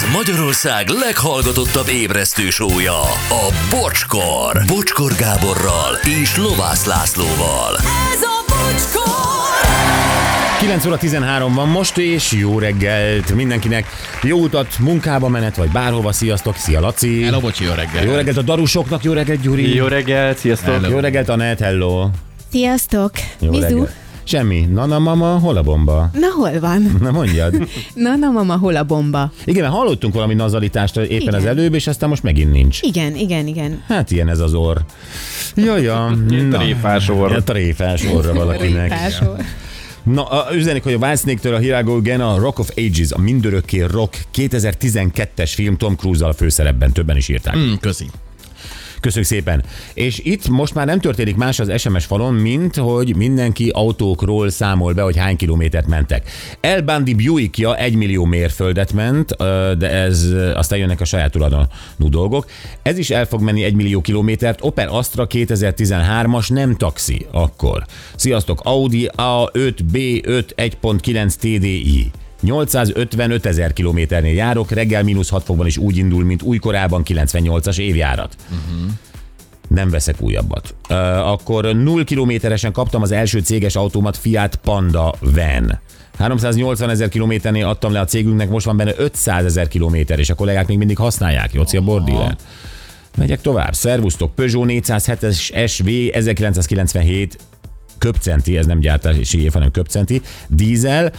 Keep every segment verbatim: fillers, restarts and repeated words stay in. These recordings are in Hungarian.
Ez Magyarország leghallgatottabb ébresztő show-ja, a Bocskor. Bocskor Gáborral és Lovász Lászlóval. Ez a Bocskor! kilenc óra tizenhárom van most, és jó reggelt mindenkinek. Jó utat, munkába menet, vagy bárhova. Sziasztok, szia Laci. Hello, bocsi, jó reggelt. Jó reggelt a darusoknak, jó reggelt Gyuri. Jó reggelt, sziasztok. Hello. Jó reggelt Anett, hello. Sziasztok. Jó Mizu? reggelt. Semmi. Nana mama, hol a bomba? Na hol van? Na mondjad. Na, na mama, hol a bomba? Igen, mert hallottunk valami nazalitást éppen Igen. az előbb, és aztán most megint nincs. Igen, igen, igen. Hát ilyen ez az orr. Jaja. Jött a réfás orr. Jött a réfás orra valakinek. Rításol. Na, a, üzenik, hogy a Whitesnake-től a Here I Go Again, a Rock of Ages, a mindörökké rock kétezer-tizenkettes film Tom Cruise-zal a főszerepben, többen is írták. Mm, köszi. Köszönjük szépen. És itt most már nem történik más az es em es falon, mint hogy mindenki autókról számol be, hogy hány kilométert mentek. El Bundy Buickja egy millió mérföldet ment, de ez aztán jönnek a saját tulajdonú dolgok. Ez is el fog menni egy millió kilométert. Opel Astra kétezer-tizenhármas, nem taxi akkor. Sziasztok, Audi á öt bé öt egy pont kilenc té dé i. nyolcszázötvenöt ezer kilométernél járok, reggel mínusz hat fokban is úgy indul, mint újkorában kilencvennyolcas évjárat. Uh-huh. Nem veszek újabbat. Uh, akkor null kilométeresen kaptam az első céges autómat, Fiat Panda van. háromszáznyolcvan ezer kilométernél adtam le a cégünknek, most van benne ötszáz ezer kilométer, és a kollégák még mindig használják. Jóci a bordíler. Megyek tovább. Szervusztok, Peugeot négyszázhetes es vé ezerkilencszázkilencvenhét köpcenti, ez nem gyártási év, hanem köpcenti, dízel,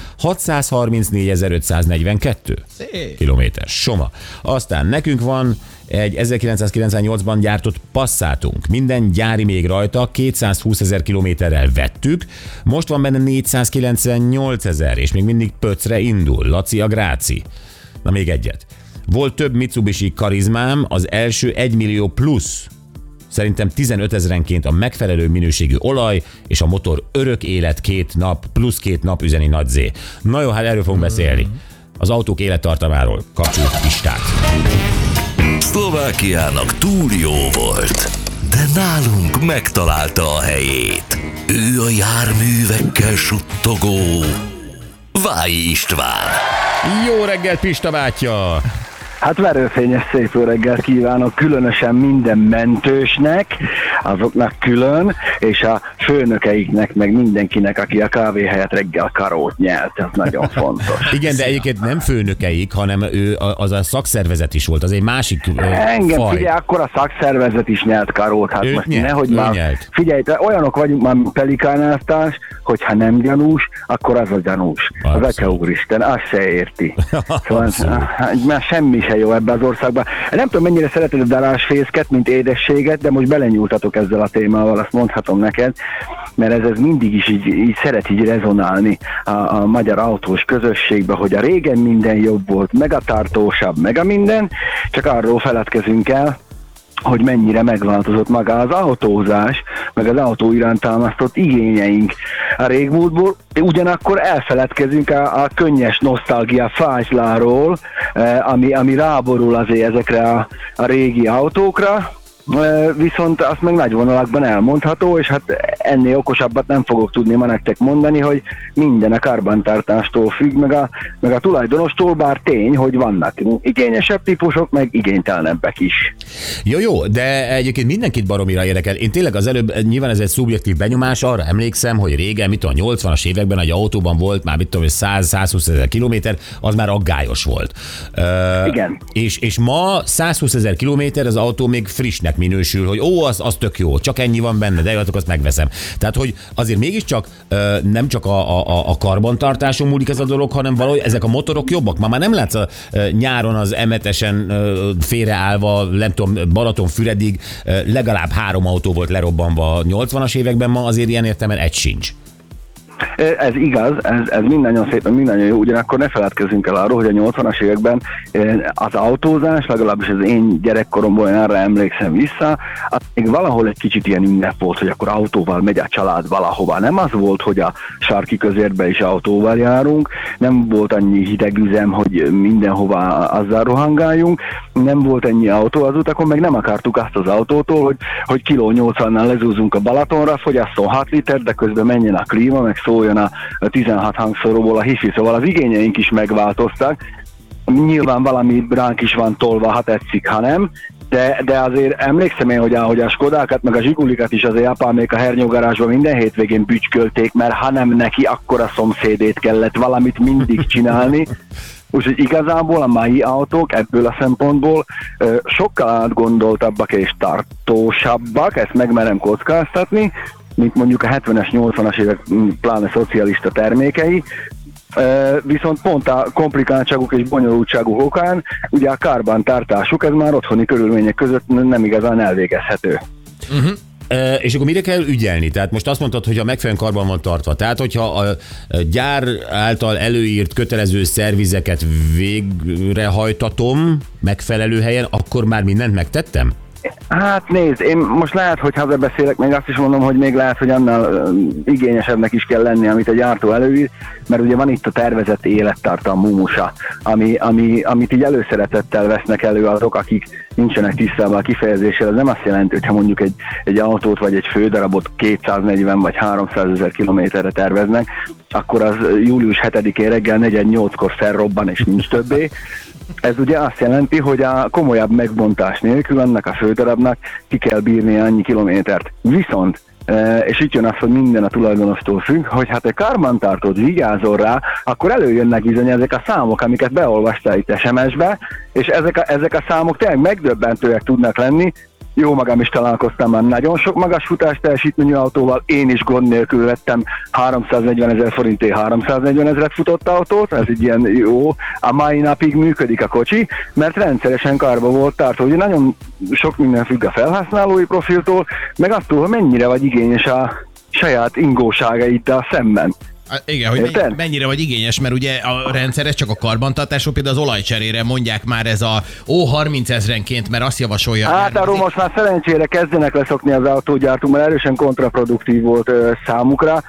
hatszázharmincnégyezer-ötszáznegyvenkettő kilométer. Soma. Aztán nekünk van egy ezerkilencszázkilencvennyolcban gyártott Passatunk. Minden gyári még rajta, kétszázhúsz ezer kilométerrel vettük, most van benne négyszázkilencvennyolc ezer, és még mindig pöcre indul. Laci a Gráci. Na még egyet. Volt több Mitsubishi Karizmám, az első egy millió plusz. Szerintem tizenöt ezerenként a megfelelő minőségű olaj, és a motor örök élet két nap, plusz két nap, üzeni Nagy Z. Na jó, hát erről fogunk beszélni. Az autók élettartamáról. Kapcsoljuk Pistát. Szlovákiának túl jó volt, de nálunk megtalálta a helyét. Ő a járművekkel suttogó Vályi István. Jó reggelt, Pista bátya! Hát verőfényes szép jó reggelt kívánok, különösen minden mentősnek, azoknak külön, és a főnökeiknek, meg mindenkinek, aki a kávé helyett reggel karót nyelt, ez nagyon fontos. Igen, de egyébként nem főnökeik, hanem ő az a szakszervezet is volt, az egy másik Engem, faj. figyelj, akkor a szakszervezet is nyelt karót, hát ő most nyelt, nehogy ő már, nyelt. figyelj, olyanok vagyunk már, pelikánáztás, hogyha nem gyanús, akkor az a gyanús. Az Atya Úristen, azt se érti. Szóval, már semmi se jó ebben az országban. Nem tudom, mennyire szereted a darásfészket, mint édességet, de most belenyúltatok ezzel a témával, azt mondhatom neked, mert ez, ez mindig is így, így szeret így rezonálni a, a magyar autós közösségbe, hogy a régen minden jobb volt, meg a tartósabb, meg a minden, csak arról feledkezünk el, hogy mennyire megváltozott maga az autózás, meg az autó iránt támasztott igényeink a régmúltból, ugyanakkor elfeledkezünk a, a könnyes nosztalgia fájsláról, eh, ami, ami ráborul azért ezekre a, a régi autókra, eh, viszont azt meg nagy vonalakban elmondható, és hát ennél okosabbat nem fogok tudni ma nektek mondani, hogy minden a karbantartástól függ, meg a, meg a tulajdonostól, bár tény, hogy vannak igényesebb típusok, meg igénytelenebbek is. Jó, jó, de egyébként mindenkit baromira érdekel. Én tényleg az előbb, nyilván ez egy szubjektív benyomás, arra emlékszem, hogy régen, mit tudom, a nyolcvanas években egy autóban volt már, mit tudom, száz-százhúsz ezer kilométer, az már aggályos volt. Uh, Igen. És, és ma százhúsz ezer kilométer, az autó még frissnek minősül, hogy ó, az, az tök jó, csak ennyi van benne, de jó, azt megveszem. Tehát, hogy azért mégiscsak uh, nem csak a, a, a karbantartáson múlik ez a dolog, hanem valahogy ezek a motorok jobbak. Ma már nem látsz a, uh, nyáron az emetesen uh, félreállva, nem tudom, Balatonfüredig legalább három autó volt lerobbanva a nyolcvanas években, ma azért ilyen értelemben egy sincs. Ez igaz, ez, ez mindannyian szépen, mindannyian jó, ugyanakkor ne feledkezzünk el arról, hogy a nyolcvanas években az autózás, legalábbis az én gyerekkoromból én arra emlékszem vissza, az még valahol egy kicsit ilyen ünnep volt, hogy akkor autóval megy a család valahova. Nem az volt, hogy a sarki közértbe is autóval járunk, nem volt annyi hideg üzem, hogy mindenhova azzal rohangáljunk, nem volt ennyi autó az utakon, meg nem akartuk azt az autótól, hogy, hogy kiló nyolcvannal lezúzunk a Balatonra, fogyasszon hat liter, de közben menjen a klíma, meg szóljon a tizenhat hangszoróból a hifi, szóval az igényeink is megváltoztak, nyilván valami ránk is van tolva, ha tetszik, ha nem, de, de azért emlékszem én, hogy a, hogy a Skodákat, meg a Zsigulikat is azért apámék a hernyógarázsban minden hétvégén bütykölték, mert ha nem neki, akkor a szomszédét kellett valamit mindig csinálni. Úgyhogy igazából a mai autók ebből a szempontból ö, sokkal átgondoltabbak és tartósabbak, ezt megmerem kockáztatni, mint mondjuk a hetvenes, nyolcvanas évek pláne szocialista termékei, ö, viszont pont a komplikáltságuk és bonyolultságuk okán ugye a karbantartásuk, ez már otthoni körülmények között nem igazán elvégezhető. Uh-huh. E, és akkor mire kell ügyelni? Tehát most azt mondtad, hogy a megfelelően karban van tartva. Tehát, hogyha a gyár által előírt kötelező szervizeket végrehajtatom megfelelő helyen, akkor már mindent megtettem? Hát nézd, én most lehet, hogy ha beszélek, még azt is mondom, hogy még lehet, hogy annál uh, igényesebbnek is kell lenni, amit a gyártó előír, mert ugye van itt a tervezett élettartam mumusa, ami, ami, amit így előszeretettel vesznek elő azok, akik nincsenek tisztában a kifejezéssel. Ez nem azt jelenti, hogy ha mondjuk egy, egy autót vagy egy fődarabot kétszáznegyven vagy háromszázezer kilométerre terveznek, akkor az július hetedikén reggel negyvennyolckor felrobban és nincs többé. Ez ugye azt jelenti, hogy a komolyabb megbontás nélkül annak a fődarabnak ki kell bírni annyi kilométert. Viszont, és itt jön az, hogy minden a tulajdonostól függ, hogy hát egy karbantartót vigyázol rá, akkor előjönnek bizony ezek a számok, amiket beolvastál itt es em es-be, és ezek a, ezek a számok tényleg megdöbbentőek tudnak lenni. Jó magam is találkoztam már nagyon sok magas futás teljesítményű autóval, én is gond nélkül vettem háromszáznegyvenezer forintért háromszáznegyvenezret futott autót, ez így ilyen jó, a mai napig működik a kocsi, mert rendszeresen karba volt tartó. Ugye nagyon sok minden függ a felhasználói profiltól, meg attól, hogy mennyire vagy igényes a saját ingóságaiddal szemben. Igen, hogy Érted? mennyire vagy igényes, mert ugye a rendszeres csak a karbantartásról, például az olajcserére mondják már ez a ó harminc ezrenként, mert azt javasolja. Hát arról most már szerencsére kezdenek leszokni az autógyártók, mert erősen kontraproduktív volt ö, számukra.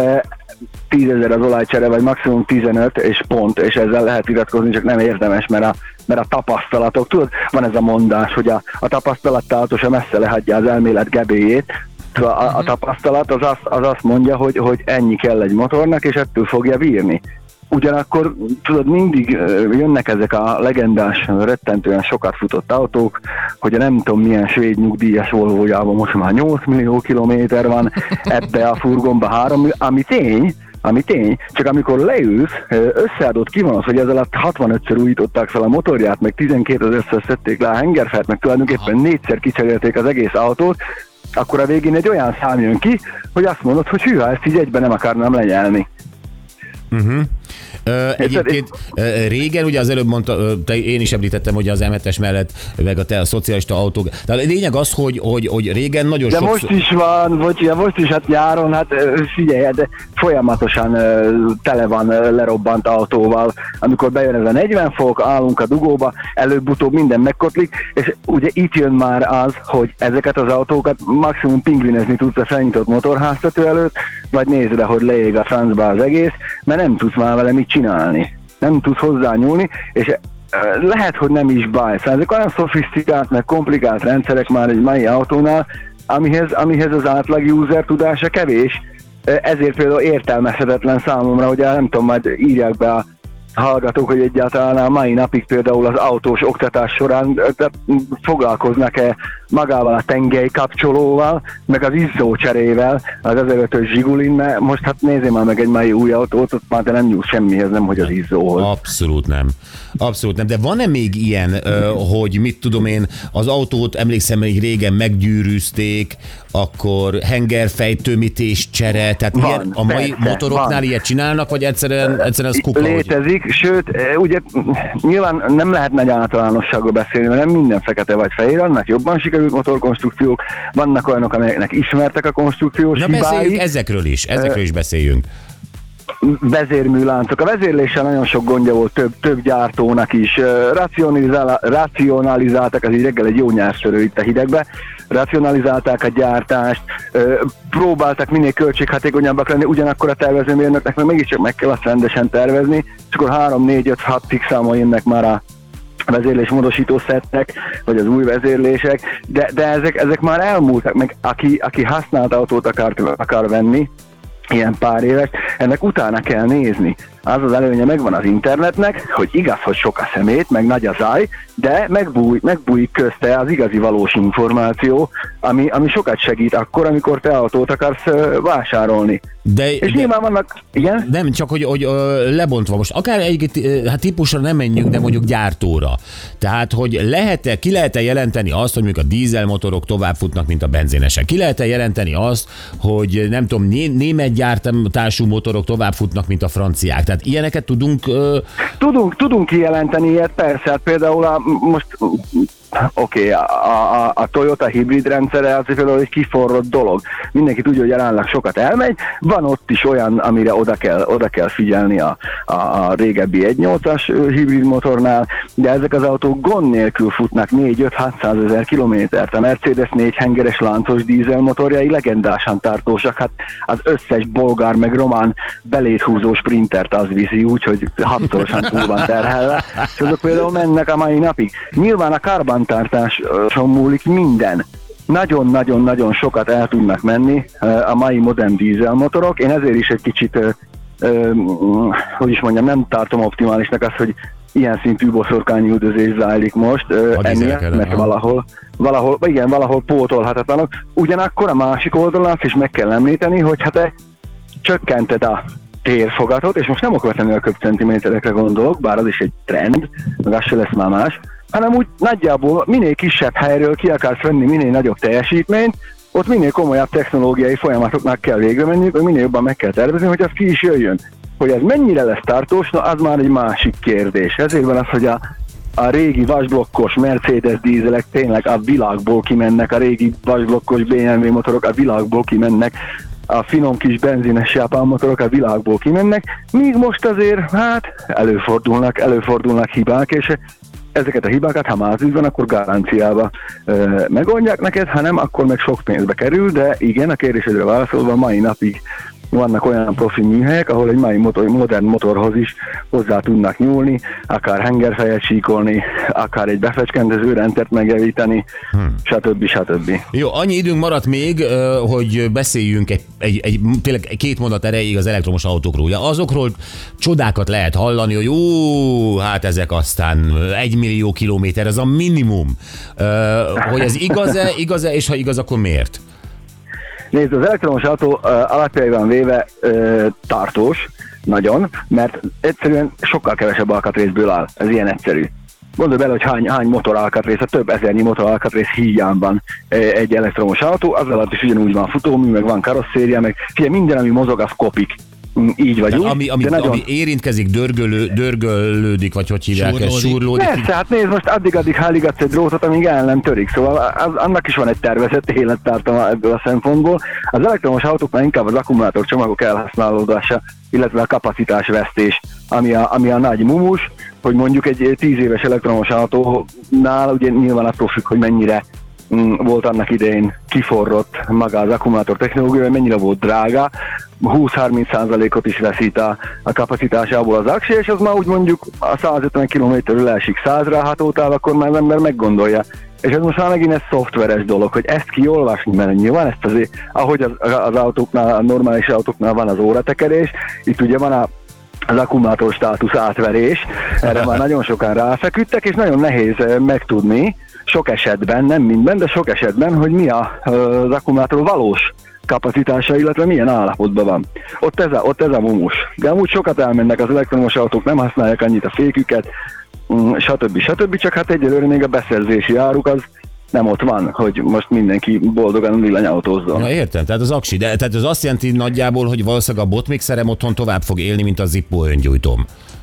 tízezer az olajcsere, vagy maximum tizenöt, és pont, és ezzel lehet iratkozni, csak nem érdemes, mert a, mert a tapasztalatok, tudod, van ez a mondás, hogy a, a tapasztalattal sem messze lehagyja az elmélet gebélyét. A, a tapasztalat az azt, az azt mondja, hogy, hogy ennyi kell egy motornak, és ettől fogja bírni. Ugyanakkor tudod, mindig jönnek ezek a legendás, rettentően sokat futott autók, hogy a nem tudom milyen svéd nyugdíjas Volvójában most már nyolc millió kilométer van, ebbe a furgonba három, ami tény, ami tény, csak amikor leülsz, összeadott kivonod, hogy ezzel a hatvanötször újították fel a motorját, meg tizenkétezerször szedték le a hengerfelt, meg tulajdonképpen négyszer kicserélték az egész autót, akkor a végén egy olyan szám jön ki, hogy azt mondod, hogy hűha, ezt így egyben nem akarnám lenyelni. Uh-huh. Ö, egyébként régen, ugye az előbb mondta, te, én is említettem, hogy az em hetes mellett, meg a te a szocialista autók. De a lényeg az, hogy, hogy, hogy régen nagyon de sokszor... most is van, vagy most is hát nyáron, hát figyelj, de folyamatosan tele van lerobbant autóval. Amikor bejön ez a negyven fok, állunk a dugóba, előbb-utóbb minden megkotlik, és ugye itt jön már az, hogy ezeket az autókat maximum pingvinezni tudsz a felnyitott motorháztető előtt, vagy nézd, hogy leég a francba az egész, mert nem tudsz már vele mit csinálni. Nem tudsz hozzányúlni, és lehet, hogy nem is baj. Szóval ezek olyan szofisztikált, meg komplikált rendszerek már egy mai autónál, amihez, amihez az átlag user tudása kevés. Ezért például értelmezhetetlen számomra, hogy nem tudom, majd írják be a hallgatók, hogy egyáltalán a mai napig például az autós oktatás során foglalkoznak-e magával a tengely kapcsolóval, meg az izzócserével, az ezerötös Zsigulin, mert most hát nézzél már meg egy mai új autót, ott már te nem nyúlsz semmihez, nem hogy az izzóhoz. Abszolút nem. Abszolút nem. De van-e még ilyen, hogy mit tudom én, az autót emlékszem, hogy régen meggyűrűzték, akkor hengerfejtömítés csere, tehát van, ilyen, a mai persze, motoroknál van. ilyet csinálnak, vagy egyszerűen, egyszerűen az kuka? Létezik, hogy... sőt, ugye nyilván nem lehet nagy általánosságról beszélni, mert nem minden fekete vagy fehér, annak jobban sikerült motorkonstrukciók, vannak olyanok, amelyeknek ismertek a konstrukciós Na hibái. beszéljünk ezekről is, ezekről is beszéljünk. Vezérműláncok. A vezérléssel nagyon sok gondja volt több, több gyártónak is. Racionalizál, racionalizálták, az így reggel egy jó nyelvszörő itt a hidegbe, racionalizálták a gyártást, próbáltak minél költséghatékonyabbak lenni, ugyanakkor a tervezőmérnöknek meg mégiscsak meg kell azt rendesen tervezni, és akkor három, négy, öt, hat számmal jönnek már a vezérlésmódosító szettek, vagy az új vezérlések, de, de ezek, ezek már elmúltak, meg aki, aki használt autót akar, akar venni, ilyen pár éves, ennek utána kell nézni, az az előnye megvan az internetnek, hogy igaz, hogy sok a szemét, meg nagy a zaj, de megbúj, megbújik közte az igazi valós információ, ami, ami sokat segít akkor, amikor te autót akarsz uh, vásárolni. De, És de, nyilván vannak, igen? Nem, csak hogy, hogy ö, lebontva most, akár egy hát típusra nem menjünk, de mondjuk gyártóra. Tehát, hogy lehet-e, ki lehet-e jelenteni azt, hogy mondjuk a dízelmotorok tovább futnak, mint a benzinesek? Ki lehet-e jelenteni azt, hogy nem tudom, né- német gyártású motorok tovább futnak, mint a franciák? Tehát ilyeneket tudunk... Ö... Tudunk, tudunk kijelenteni ilyet, persze, hát például a, most... Oké, okay, a, a, a Toyota hibrid rendszere az például egy kiforrott dolog. Mindenki tudja, hogy jelenleg sokat elmegy. Van ott is olyan, amire oda kell, oda kell figyelni a, a, a régebbi egy nyolcas hibrid motornál, de ezek az autók gond nélkül futnak négy-öt-hatszázezer kilométert. A Mercedes négy hengeres láncos dízel motorjai legendásan tartósak. Hát az összes bolgár meg román beléthúzó sprintert az viszi, úgyhogy hatszorosan túl van terhelve. És azok például mennek a mai napig. Nyilván a karbantartáson múlik minden. Nagyon-nagyon-nagyon sokat el tudnak menni a mai modern dízelmotorok. Én ezért is egy kicsit, hogy is mondjam, nem tartom optimálisnak azt, hogy ilyen szintű boszorkányüldözés zajlik most emiatt, mert valahol, valahol, igen, valahol pótolhatatlanok. Ugyanakkor a másik oldalon azt is meg kell említeni, hogy hát te csökkented a térfogatot, és most nem okvetlenül a köbcentiméterekre gondolok, bár az is egy trend, meg az se lesz már más, hanem úgy nagyjából minél kisebb helyről ki akarsz venni minél nagyobb teljesítményt, ott minél komolyabb technológiai folyamatoknak kell végre menni, vagy minél jobban meg kell tervezni, hogy az ki is jöjjön. Hogy ez mennyire lesz tartós, na az már egy másik kérdés. Ezért van az, hogy a, a régi vasblokkos Mercedes dízelek tényleg a világból kimennek, a régi vasblokkos bé em vé motorok a világból kimennek, a finom kis benzines japán motorok a világból kimennek, míg most azért, hát előfordulnak, előfordulnak hibák, és ezeket a hibákat, ha mázügy van, akkor garanciába ö, megoldják neked, ha nem, akkor meg sok pénzbe kerül, de igen, a kérdésedre válaszolva mai napig vannak olyan profi műhelyek, ahol egy mai motor, modern motorhoz is hozzá tudnak nyúlni, akár hengerfejet síkolni, akár egy befecskendező rendszert megjavítani, hmm. stb. stb. Jó, annyi időnk maradt még, hogy beszéljünk egy, egy, egy, tényleg két mondat erejéig az elektromos autókról. Azokról csodákat lehet hallani, hogy ó, hát ezek aztán egy millió kilométer, ez a minimum. Hogy ez igaz-e, igaz-e, és ha igaz, akkor miért? Nézd, az elektromos autó uh, alapjaiban véve uh, tartós, nagyon, mert egyszerűen sokkal kevesebb alkatrészből áll. Ez ilyen egyszerű. Gondolj bele, hogy hány, hány motor alkatrész, a több ezernyi motor alkatrész híján van egy elektromos autó, az alatt is ugyanúgy van futómű, meg van karosszéria, meg figyelj, minden, ami mozog, az kopik. Így vagy úgy. Ami, ami, nagyon... ami érintkezik, dörgölő, dörgölődik, vagy hogy hívják ezt, súrlódik. Persze, hát nézd, most addig-addig háligatsz egy drótot, amíg el nem törik. Szóval az, annak is van egy tervezett élettartama ebből a szempontból. Az elektromos autóknál inkább az akkumulátorcsomagok elhasználódása, illetve a kapacitásvesztés, ami a, ami a nagy mumus, hogy mondjuk egy tíz éves elektromos autónál ugye nyilván attól függ, hogy mennyire volt annak idején kiforrott maga az akkumulátor technológia, mennyire volt drága, húsz-harminc százalékot is veszít a, a kapacitásából az aksi, és az már úgy mondjuk a százötven kilométerről elsik százra, hát ótál, akkor már az ember meggondolja. És ez most már megint egy szoftveres dolog, hogy ezt kiolvasni, mert nyilván ezt azért, ahogy az, az autóknál, a normális autóknál van az óratekerés, itt ugye van a az akkumulátor státusz átverés, erre már nagyon sokan ráfeküdtek, és nagyon nehéz megtudni, sok esetben, nem mindben, de sok esetben, hogy mi a, az akkumulátor valós kapacitása, illetve milyen állapotban van. Ott ez a, ott ez a mumus. De amúgy sokat elmennek az elektromos autók, nem használják annyit a féküket, stb. stb. Csak hát egyelőre még a beszerzési áruk az nem ott van, hogy most mindenki boldogan villanyautózzon. Na értem, tehát az aksi, de tehát az azt jelenti nagyjából, hogy valószínűleg a botmixerem otthon tovább fog élni, mint a Zippo öngyújtóm.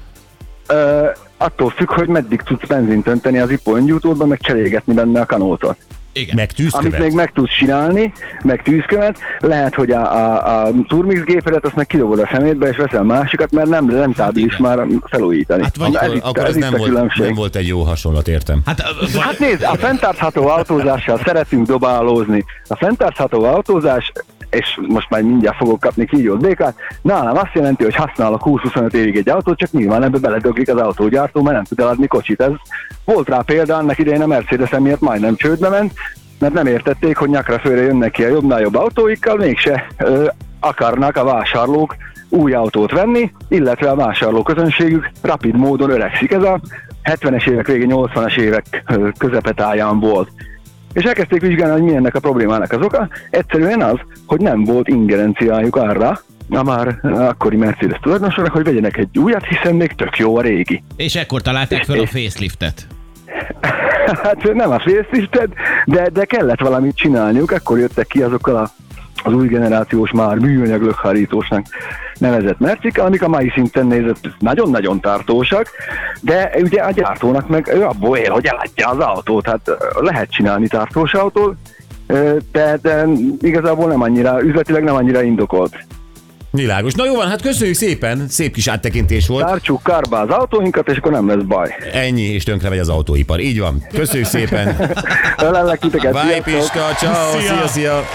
Ö, attól függ, hogy meddig tudsz benzint önteni az Zippo öngyújtódban, meg cserégetni benne a kanótot. Igen. Meg tűzkövet. Amit még meg tudsz csinálni, meg tűzkövet, lehet, hogy a, a, a turmix gépedet azt meg kidobod a szemétbe, és veszel másikat, mert nem, nem tábílis már felújítani. Hát vagy, ez akkor, itt, akkor ez, ez nem, volt, nem volt egy jó hasonlat, értem. Hát, hát nézd, a fenntartható autózással szeretünk dobálózni. A fenntartható autózás, és most már mindjárt fogok kapni kígyót békát, nálam azt jelenti, hogy használok húsz-huszonöt évig egy autót, csak nyilván ebbe beledöglik az autógyártó, mert nem tud eladni kocsit. Ez volt rá példa, annak idején a Mercedes miatt majdnem csődbe ment, mert nem értették, hogy nyakra főre jönnek ki a jobbnál jobb autóikkal, mégse ö, akarnak a vásárlók új autót venni, illetve a vásárló közönségük rapid módon öregszik. Ez a hetvenes évek vége, nyolcvanas évek közepetáján volt. És elkezdték vizsgálni, hogy mi ennek a problémának az oka. Egyszerűen az, hogy nem volt ingerenciájuk arra, a már akkori Mercedes tulajdonosoknak, hogy vegyenek egy újat, hiszen még tök jó a régi. És ekkor találták fel a faceliftet. Hát nem a faceliftet, de, de kellett valamit csinálniuk, akkor jöttek ki azokkal a, az új generációs már műanyag lökhárítósnak nevezett mercik, amik a mai szinten nézett nagyon-nagyon tartósak, de ugye a gyártónak meg ő abból él, hogy eladja az autót, hát lehet csinálni tartós autót, de, de igazából nem annyira, üzletileg nem annyira indokolt. Világos. Na jó van, hát köszönjük szépen, szép kis áttekintés volt. Tártsuk kárba az autóinkat, és akkor nem lesz baj. Ennyi, és tönkre megy az autóipar. Így van. Köszönjük szépen. Ölellek titeket. Bye, Piska, ciao, szia, szia.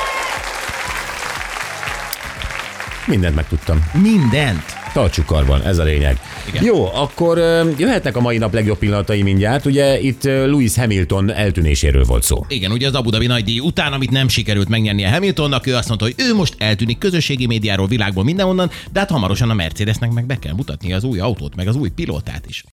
Mindent megtudtam. Mindent. Tartsuk karban, ez a lényeg. Igen. Jó, akkor jöhetnek a mai nap legjobb pillanatai mindjárt. Ugye itt Lewis Hamilton eltűnéséről volt szó. Igen, ugye az Abu Dhabi nagydíj után, amit nem sikerült megnyernie Hamiltonnak, ő azt mondta, hogy ő most eltűnik közösségi médiáról, világból, mindenhonnan, de hát hamarosan a Mercedesnek meg be kell mutatni az új autót, meg az új pilótát is.